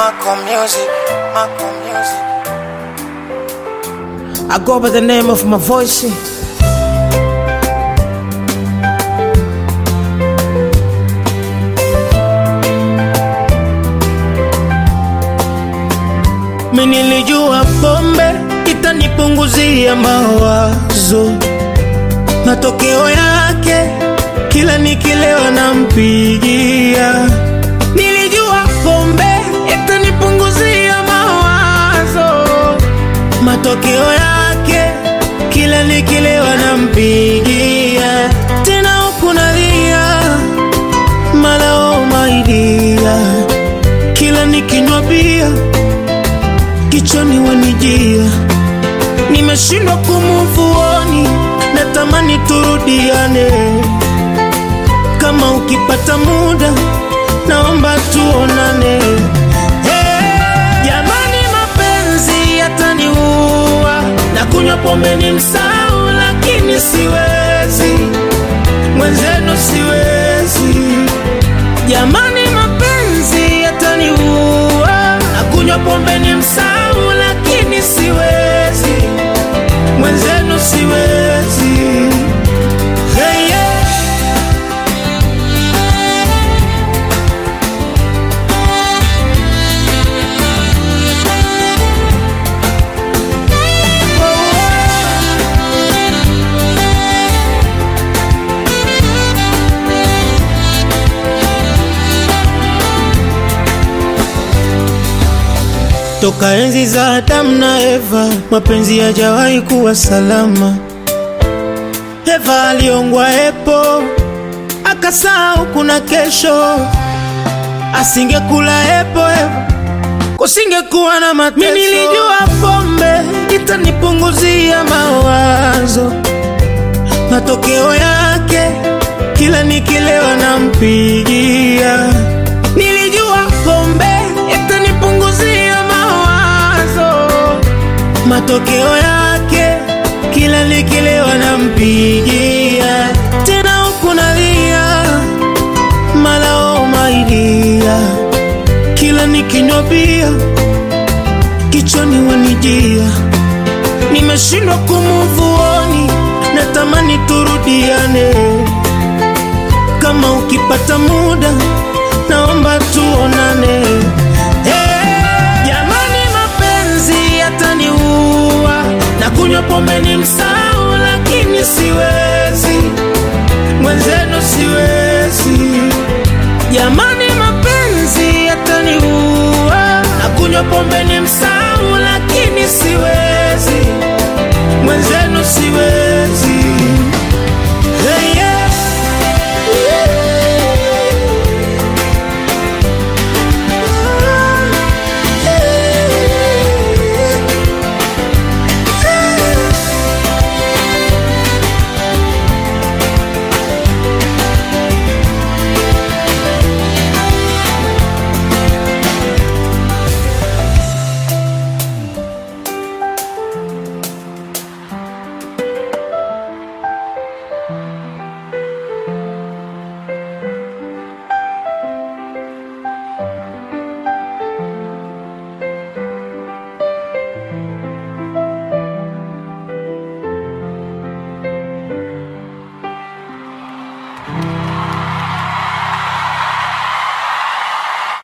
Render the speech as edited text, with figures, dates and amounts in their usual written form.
Marco Music, Marco Music. I go by the name of my voice. Mimi nilijua pombe itanipunguzia mawazo, matokeo yake kila nikilewa nampigia. Nilijua pombe itanipunguzia mawazo, matokeo yake kila nikilewa nampigia. Tena huku nalia malao maidia, kila nikinywa bia kichwani wanijia. Nimeshindwa kumuvuoni, natamani turudiane. Kama ukipata muda naomba tuonane. Jamani mapenzi yataniua, na kunywa pombe ni msao lakini siwezi, mwenzenu siwezi. Jamani mapenzi yataniua, na kunywa pombe ni msao lakini siwezi, mwenzenu siwezi. Hey, yeah. Toka enzi za Adam na Eva, mapenzi hajawahi kuwa salama. Eva aliongwa epo, akasahau kuna kesho. Asingekula epo Eva, kusingekuwa na mateso. Mimi nilijua pombe itanipunguzia mawazo, matokeo yake kila nikilewa nampigia. Nilijua pombe itanipunguzia mawazo, matokeo yake kila nikilewa nampigia. Tena huku nalia malao maidia, kila nikinywa bia kichwani wanijia. Nimeshindwa kumuvuoni, natamani turudiane. Kama ukipata muda naomba tuonane. Jamani mapenzi yataniua, na kunywa pombe ni msao lakini siwezi, mwenzenu siwezi. Jamani mapenzi yataniua, na kunywa pombe ni msao lakini siwezi.